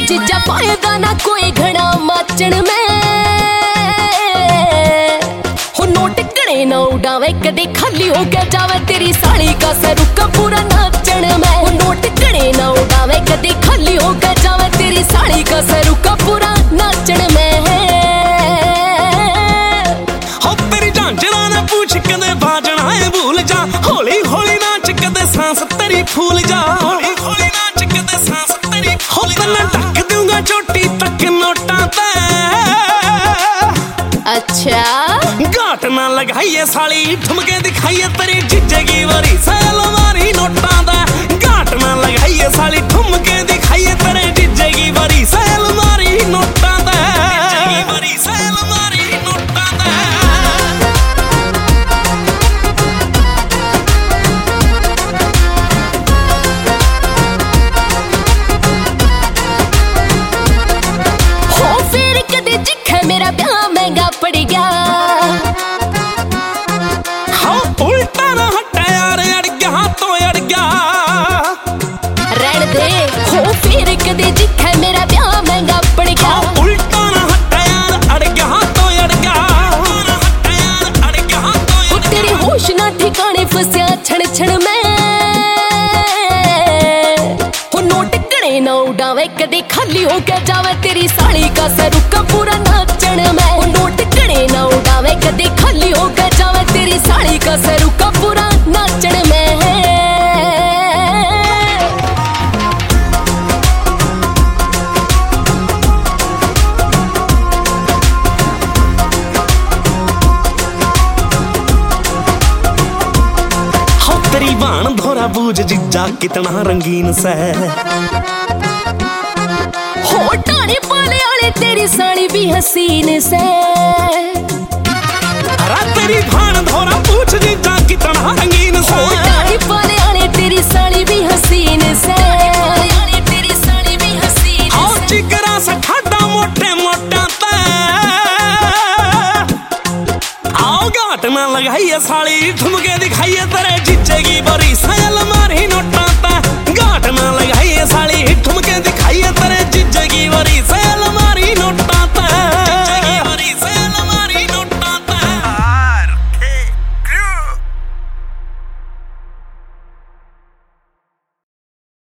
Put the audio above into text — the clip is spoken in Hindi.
जीजा पाएगा ना कोई घड़ा माचण में हो नोट गणे ना उड़ावे कदे खाली हो गया जावे तेरी साड़ी का सरुका पूरा नाचण में हो नोट गणे ना उड़ावे कदे खाली हो गया जावे तेरी साड़ी का सरुका पूरा नाचण में हो तेरी झांझरा ने पूछ कदे बाजना है भूल जा हौली हौली नाच कदे सांस तेरी फूल जा हौली हौली नाच कदे सांस तेरी फूल जा मैं ढक दूंगा चोटी तक नोटा ते अच्छा घाट ना लगाइए साली ठुमके दिखाइए तेरी जीजे की वरी सैल मारी नोटा दा घाट ना लगाइए साली ठुमके दिखाइए तेरे जीजे की वरी सैल मारी नोटा दा जीजे की वरी सैल मारी नोटा दा हो फिर कदे जिखे मेरा ब्याह महंगा पड़ गया हाँ उल्टा ना हटा यार अड़ गया तो अड़ गया रहने दे हो फिर कदे जिखे मेरा ब्याह महंगा पड़ गया हाँ उल्टा ना हटा यार अड़ गया तो अड़ गया हटा यार अड़ गया तो हो तेरे होश ना ठिकाने फंसिया छण छण में हो नोट गणे ना उड़ावे कदे खाली हो गया जावे तेरी साड़ी का सरुका पूरा नाचण में हो नोट गणे ना उड़ावे कदे खाली हो गया जावे तेरी साड़ी का सरुका पूरा नाचण में तेरी बाण धोरा बूझ जीजा कितना रंगीन से हो टाने पाले आले तेरी साड़ी भी हसीन से हरा तेरी बाण धोरा बूझ जीजा कितना रंगीन से हो टाने पाले आले तेरी साड़ी भी हसीन से तेरी साड़ी भी हसीन आओ चिकरा से खाटा मोटे मोटा ते आओ घाट ना लगाइए साली ठुमके दिखाइए तेरे जीजे की बड़ी सैल